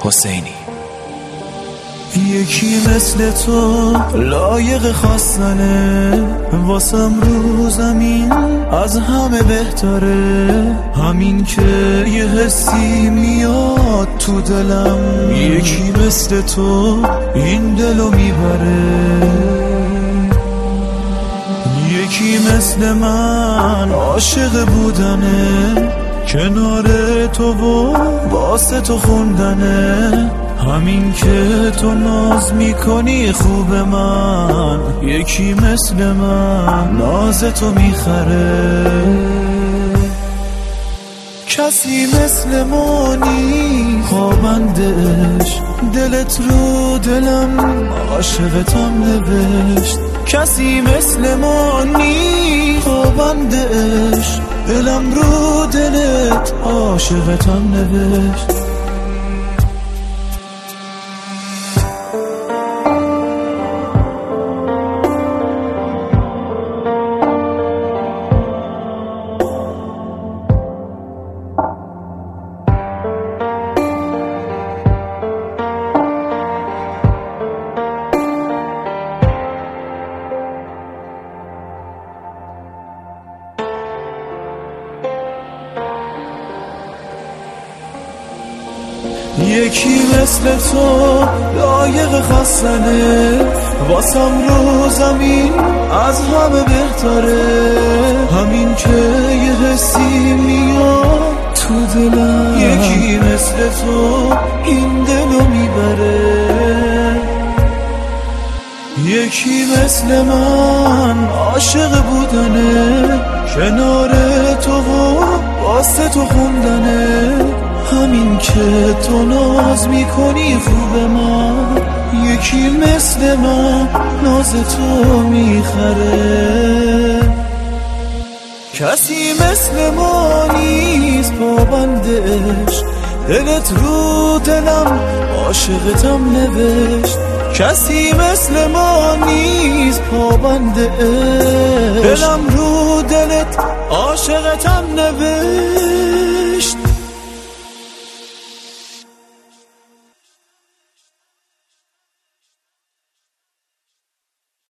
حسینی. یکی مثل تو لایق خواستنه، واسم رو زمین از همه بهتره. همین که یه حسی میاد تو دلم، یکی مثل تو این دلو میبره. یکی مثل من عاشق بودنه، کنار تو و واسه تو خوندنه. همین که تو ناز میکنی خوب من، یکی مثل من ناز تو میخره. کسی مثل ما نیست خوابندش، دلت رو دلم عاشقتم نوشت. کسی مثل ما نیست خوابندش، دلم رو دلت عاشقتم نوشت. یکی مثل تو لایق خواستنه، واسم رو زمین از همه بهتره. همین که یه حسی میاد تو دلم، یکی مثل تو این دلو میبره. یکی مثل من عاشق بودنه، کنار تو و واسه تو خوندنه. همین که تو ناز میکنی خوب من، یکی مثل من ناز تو میخره. کسی مثل ما نیست پابندش، دلت رو دلم عاشقتم نوشت. کسی مثل ما نیست پابندش، دلم رو دلت عاشقتم نوشت.